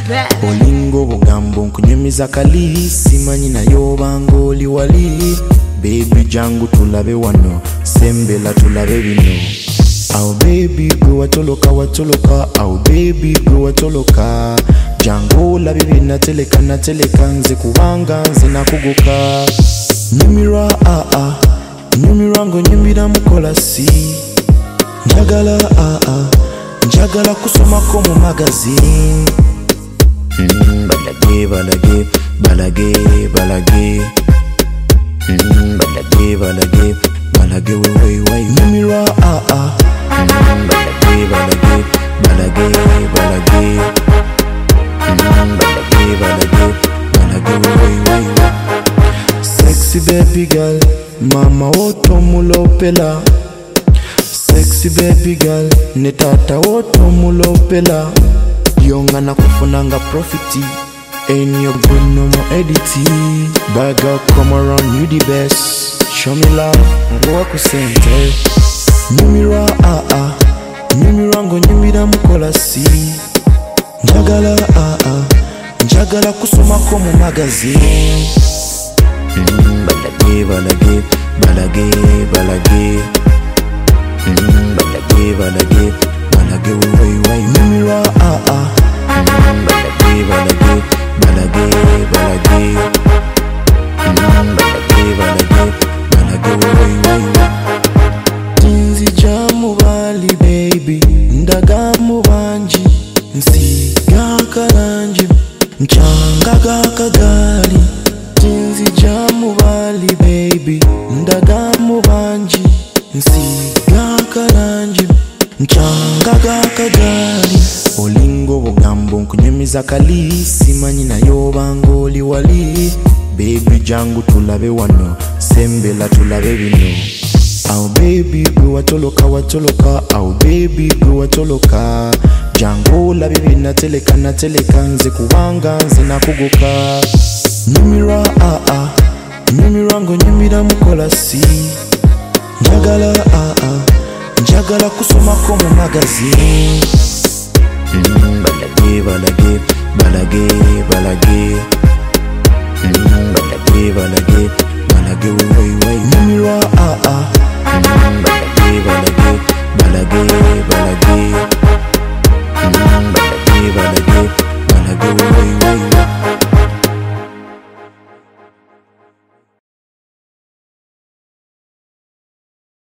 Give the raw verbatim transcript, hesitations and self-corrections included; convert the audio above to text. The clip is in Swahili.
best. Olingo bugambo nkunyumiza kali simanyi nayo bangoli wali. Baby jangu tulabe wano sembela tulabe bino. Aw baby gwe watoloka watoloka, aw baby gwe watoloka. Jangu labi bina teleka na teleka nze kubanga nze nakuguka. Nyumira ah ah, nyumira ngo nyumira mukola si. Njagala ah ah, njagala kusoma ko mu magazine. Mm, balage balage balage balage. Mm, balage balage balage we we we. Nyumira ah ah. Mm, balage balage balage balage. Mm, balage balage balage we we we. Sexy baby girl, mama woto mulopela. Sexy baby girl, ne tata woto mulopela. Yonga na kufunanga profiti, ain't your good no more editi. Bad girl come around, you the best. Show me love, ngwa kusente. Nyumira ah ah, nyumira ngo nyumira mukola si. Njagala ah ah, njagala kusoma ko mu magazine. Mm, balage balage balage balage. Mm, balage balage balage we we we. Nyumira ah ah. Mm, balage balage balage balage. Mm, balage balage balage we we we. Tinzi jamu bali baby, ndaga mu banji. Nsiga kalanji, nchanga kagali. Tinzi jamu bali baby, ndaga mu banji. Nsiga kalanji, nchanga kagali. Olingo bugambo nkunyumiza kali simanyi nayo bangoli wali. Baby jangu tulabe wano sembela tulabe bino. Aw baby gwe watoloka watoloka, aw baby gwe watoloka. Jangu labi bina teleka na teleka nze kubanga nze nakuguka. Nyumira ah ah, nyumira ngo nyumira mukola si. Njagala ah ah, njagala kusoma ko mu magazine. Mm, balage balage balage balage. Mm, balage balage balage we we we. Nyumira